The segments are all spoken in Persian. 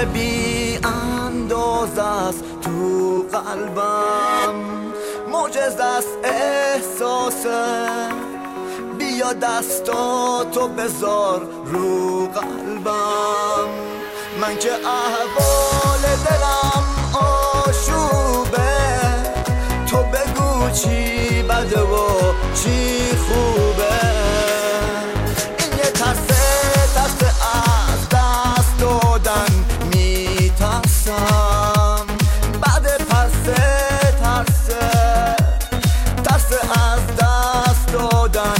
بی انداز است تو قلبم، معجزه است احساسه، بیا دستاتو بذار رو قلبم. من که احوال دلم آشوبه، تو بگو چی بده و چی خوبه. این یه ترسه از دست دادن میترسم، بعد ترسه از دست دادن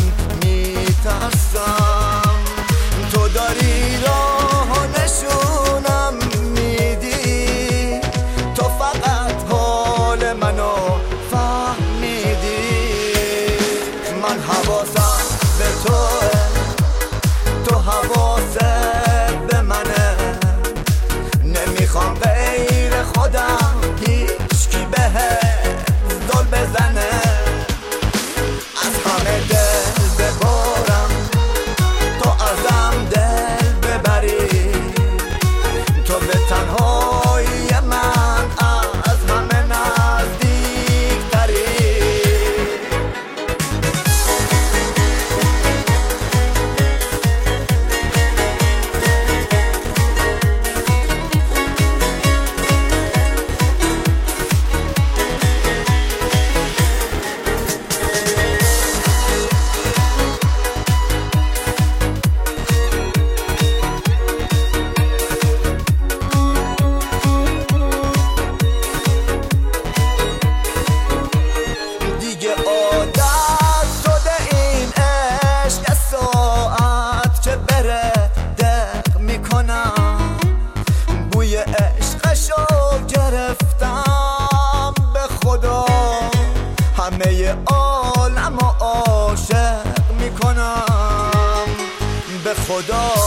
میترسم. تو داری راه نشونم میدی، تو فقط حال منو فهمیدی. من حواسم به توه، تو حواست به منه، نمیخوام غیر خودم هیچکی بهت دل بزنه. از همه دل ببرم، تو ازم دل ببری، تو به تنهایی من از همه نزدیک تری. عادت شده این عشق، یه ساعت که بره دق میکنم، بوی عشقشو گرفتم. به خدا همه عالمو عاشق میکنم، به خدا